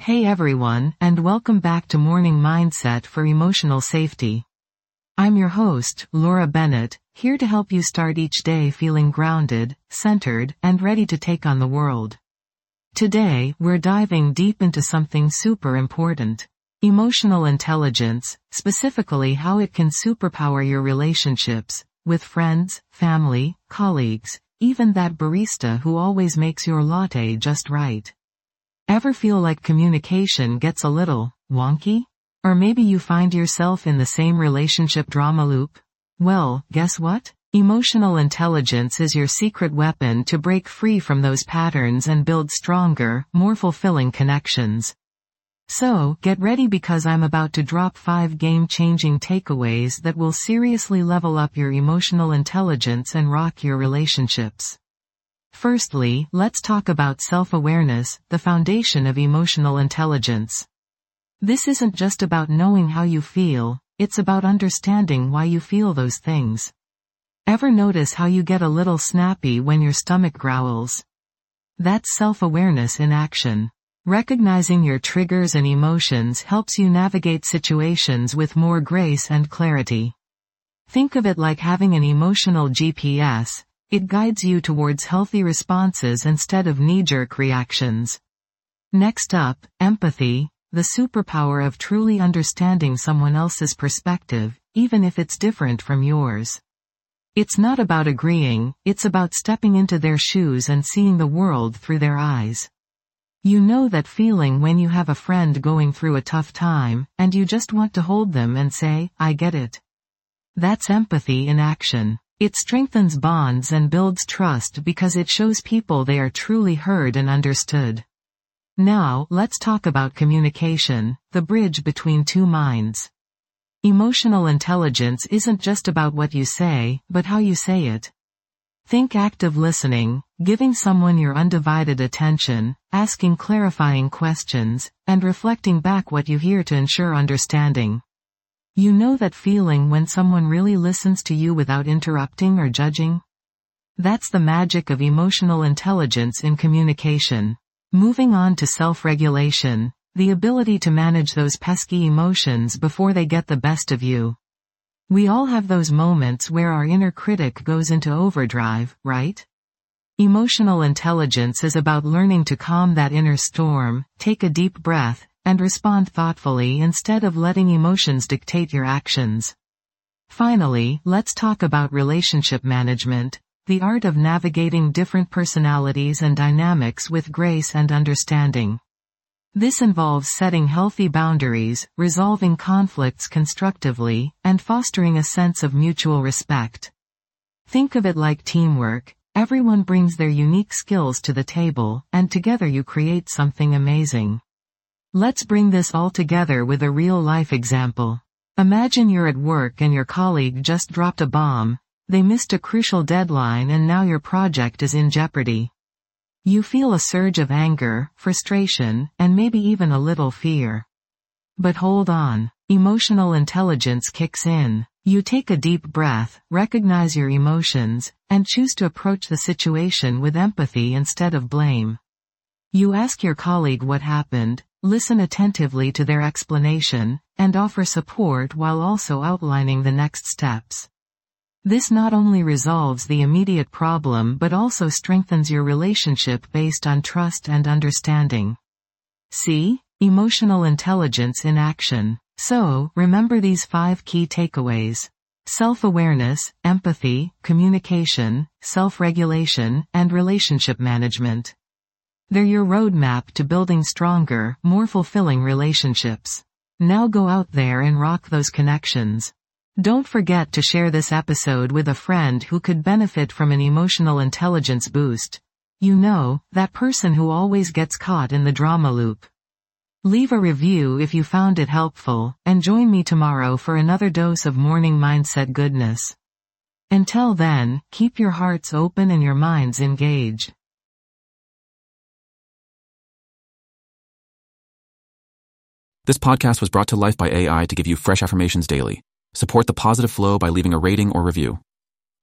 Hey everyone, and welcome back to Morning Mindset for Emotional Safety. I'm your host, Laura Bennett, here to help you start each day feeling grounded, centered, and ready to take on the world. Today, we're diving deep into something super important. Emotional intelligence, specifically how it can superpower your relationships, with friends, family, colleagues, even that barista who always makes your latte just right. Ever feel like communication gets a little wonky? Or maybe you find yourself in the same relationship drama loop? Well, guess what? Emotional intelligence is your secret weapon to break free from those patterns and build stronger, more fulfilling connections. So, get ready because I'm about to drop 5 game-changing takeaways that will seriously level up your emotional intelligence and rock your relationships. Firstly, let's talk about self-awareness, the foundation of emotional intelligence. This isn't just about knowing how you feel, it's about understanding why you feel those things. Ever notice how you get a little snappy when your stomach growls? That's self-awareness in action. Recognizing your triggers and emotions helps you navigate situations with more grace and clarity. Think of it like having an emotional GPS. It guides you towards healthy responses instead of knee-jerk reactions. Next up, empathy, the superpower of truly understanding someone else's perspective, even if it's different from yours. It's not about agreeing, it's about stepping into their shoes and seeing the world through their eyes. You know that feeling when you have a friend going through a tough time, and you just want to hold them and say, "I get it." That's empathy in action. It strengthens bonds and builds trust because it shows people they are truly heard and understood. Now, let's talk about communication, the bridge between two minds. Emotional intelligence isn't just about what you say, but how you say it. Think active listening, giving someone your undivided attention, asking clarifying questions, and reflecting back what you hear to ensure understanding. You know that feeling when someone really listens to you without interrupting or judging? That's the magic of emotional intelligence in communication. Moving on to self-regulation, the ability to manage those pesky emotions before they get the best of you. We all have those moments where our inner critic goes into overdrive, right? Emotional intelligence is about learning to calm that inner storm, take a deep breath, and respond thoughtfully instead of letting emotions dictate your actions. Finally, let's talk about relationship management, the art of navigating different personalities and dynamics with grace and understanding. This involves setting healthy boundaries, resolving conflicts constructively, and fostering a sense of mutual respect. Think of it like teamwork. Everyone brings their unique skills to the table, and together you create something amazing. Let's bring this all together with a real-life example. Imagine you're at work and your colleague just dropped a bomb. They missed a crucial deadline and now your project is in jeopardy. You feel a surge of anger, frustration, and maybe even a little fear. But hold on. Emotional intelligence kicks in. You take a deep breath, recognize your emotions, and choose to approach the situation with empathy instead of blame. You ask your colleague what happened, listen attentively to their explanation, and offer support while also outlining the next steps. This not only resolves the immediate problem but also strengthens your relationship based on trust and understanding. See? Emotional intelligence in action. So, remember these 5 key takeaways. Self-awareness, empathy, communication, self-regulation, and relationship management. They're your roadmap to building stronger, more fulfilling relationships. Now go out there and rock those connections. Don't forget to share this episode with a friend who could benefit from an emotional intelligence boost. You know, that person who always gets caught in the drama loop. Leave a review if you found it helpful, and join me tomorrow for another dose of morning mindset goodness. Until then, keep your hearts open and your minds engaged. This podcast was brought to life by AI to give you fresh affirmations daily. Support the positive flow by leaving a rating or review.